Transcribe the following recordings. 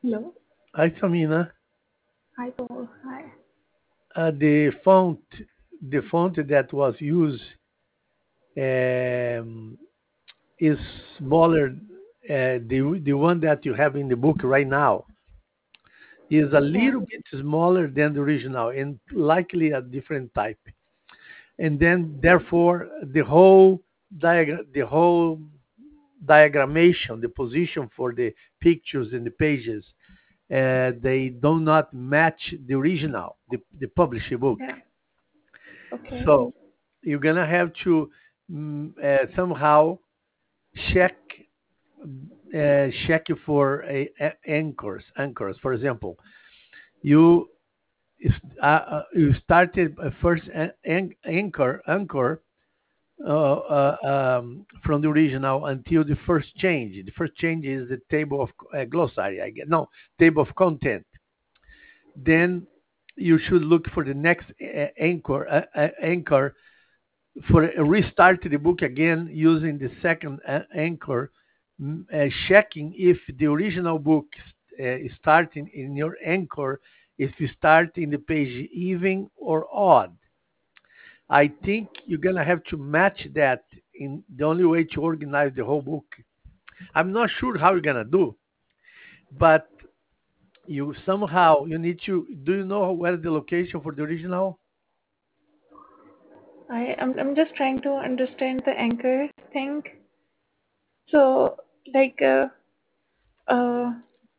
Hello. Hi, Samina. Hi, Paul. Hi. The font that was used um, is smaller. The one that you have in the book right now is a Yeah. little bit smaller than the original and likely a different type. And then, therefore, the whole diagrammation, the position for the pictures and the pages, they do not match the original, the published book. Yeah. Okay. So you're gonna have to somehow check check for anchors. For example, you you started first anchor from the original until the first change. The first change is the table of glossary. I get no table of content. Then you should look for the next anchor for restart the book again using the second anchor, checking if the original book is starting in your anchor, if you start in the page even or odd. I think you're gonna have to match that in the only way to organize the whole book. I'm not sure how you're gonna do, but you need to. Do you know where the location for the original? I'm just trying to understand the anchor thing. So like uh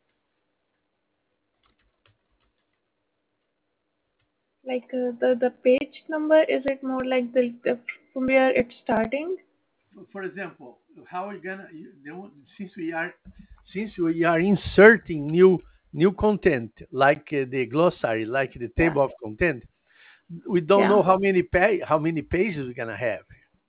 the page number, is it more like the from where it's starting? For example, how are you gonna since we are inserting new content like the glossary, like the Yeah. table of content, we don't Yeah. know how many pages we're gonna have.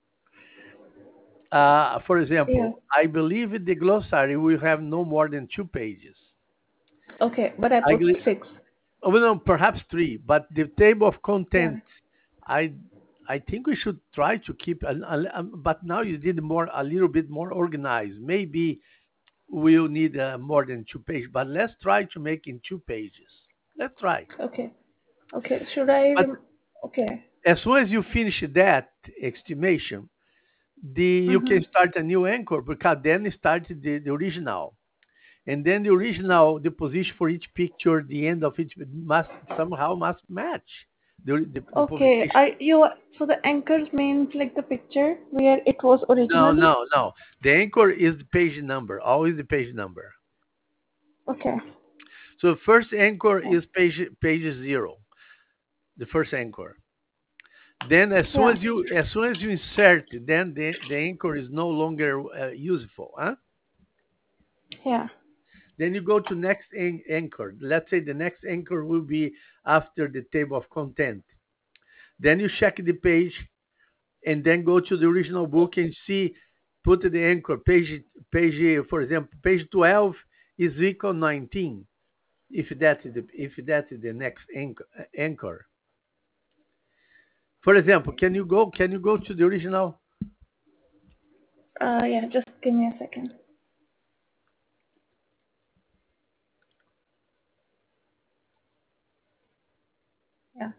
For Yeah. example, I believe the glossary will have no more than 2 pages. Okay, but I I put believe, 6. well, no, perhaps 3, but the table of Yeah. content, I I think we should try to keep, but now you did a little bit more organized. Maybe we'll need more than 2 pages, but let's try to make in 2 pages. Let's try. Okay. Okay. Should I But okay. as soon as you finish that estimation, you Mm-hmm. can start a new anchor because then it starts the original. And then the original, the position for each picture, the end of each must match the Okay. publication. Are you so the anchors means like the picture where it was No, originally? no, no. The anchor is the page number, always the page number. Okay. So first anchor Yeah. is page 0, the first anchor. Then Yeah. as soon as you insert, then the anchor is no longer useful. Huh? Yeah. Then you go to next anchor. Let's say the next anchor will be after the table of content. Then you check the page and then go to the original book and see, put the anchor for example, page 12 is equal 19. If that is the next anchor. For example, can you go to the original? Yeah, just give me a second. Yeah.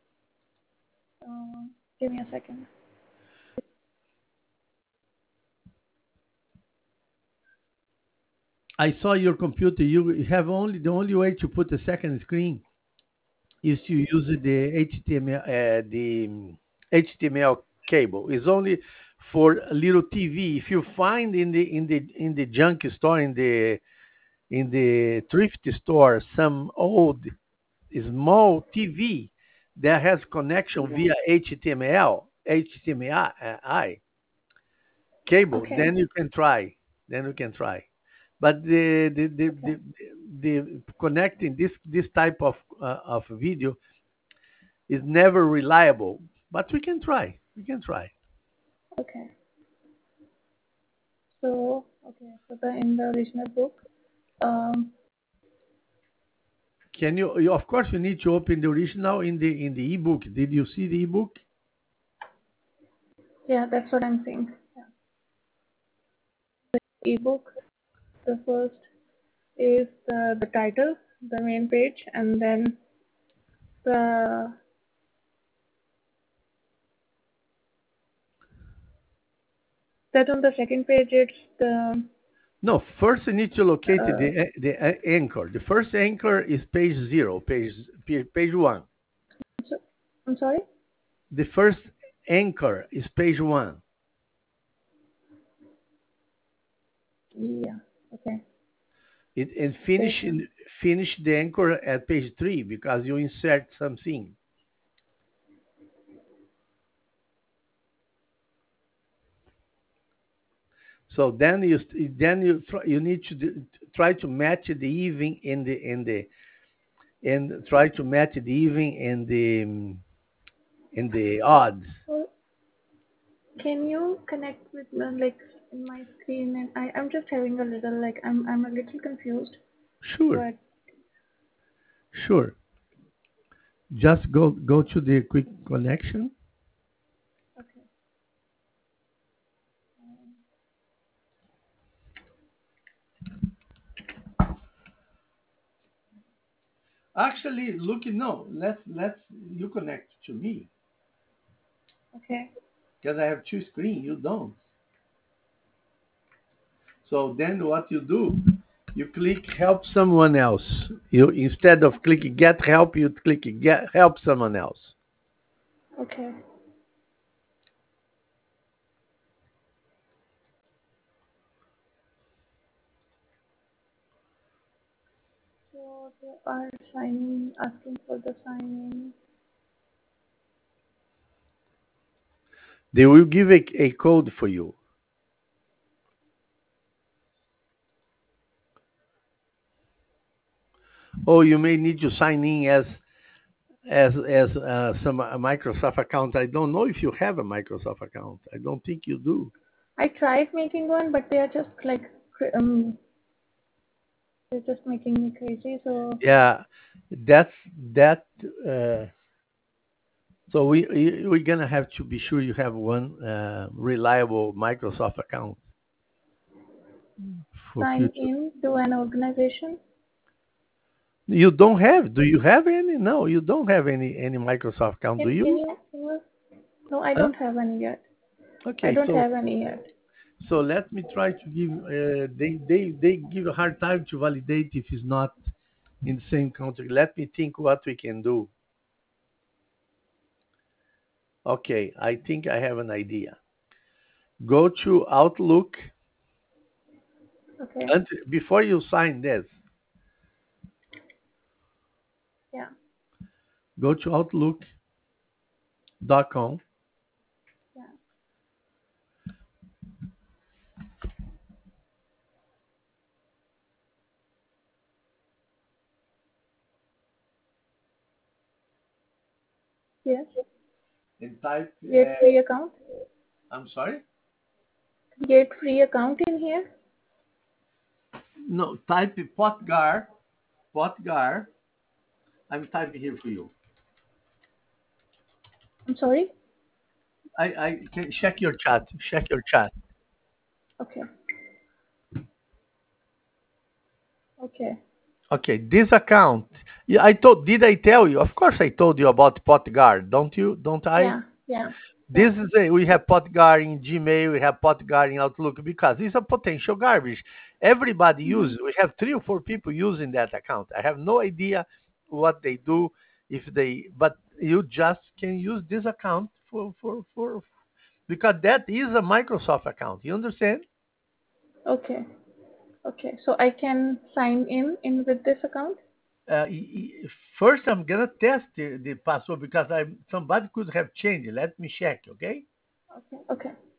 Give me a second. I saw your computer. You have only the only way to put a second screen is to use the HTML cable. It's only for a little TV. If you find in the junk store, in the thrift store, some old small TV that has connection via HDMI cable, Okay. then you can try. Then you can try. But Okay. the connecting this type of video is never reliable. But we can try. We can try. Okay. So okay. So the in the original book. Um. Can of course you need to open the original in the ebook. Did you see the ebook? Yeah, that's what I'm saying. Yeah. The ebook. The first. is the title, the main page, and then the that on the second page it's the No, first you need to locate uh, the anchor. The first anchor is page 0, page 1. so, I'm sorry. The first anchor is page 1. Yeah. Okay. And Page one. finish the anchor at page 3 because you insert something. So you need to try to match the even and try to match the even and the odds. So can you connect with like in my screen, and I'm just having a little like I'm a little confused, Sure, but sure. Just go to the quick connection. okay. Actually, look, no, let's you connect to me Okay. because I have two screens. You don't. So then what you do, you click help someone else. You instead of clicking get help, you click get help someone else. Okay. So they are signing, asking for the signing. They will give a code for you. Or you may need to sign in as some Microsoft account. I don't know if you have a Microsoft account. I don't think you do. I tried making one, but they are just like they're just making me crazy. So Yeah, that's that. Uh, so we're gonna have to be sure you have one reliable Microsoft account for sign future. in to an organization. You don't have? Do you have any? No, you don't have any Microsoft account, do Can you? you? No, I Huh? don't have any yet. I Okay, don't have any yet. so let me try to give. They give a hard time to validate if it's not in the same country. Let me think what we can do. Okay, I think I have an idea. Go to Outlook Okay. and before you sign this, Yeah. go to outlook.com. Yeah. Yes. And type. Create free account. I'm sorry. Create free account in here. No, type Potgar. Potgar. I'm typing here for you. I'm sorry. I can check your chat. Check your chat. Okay. Okay. Okay, this account. Yeah, I told. Did I tell you? Of course, I told you about Potgar. Don't you? Don't I? Yeah. Yeah. Yeah. This is we have Potgar in Gmail. We have Potgar in Outlook because it's a potential garbage. Everybody Hmm. uses. We have 3 or 4 people using that account. I have no idea what they do if they. But you just can use this account for because that is a Microsoft account. You understand? Okay. Okay. So I can sign in with this account. uh, First I'm gonna test the password because somebody could have changed it. Let me check, okay? Okay. Okay.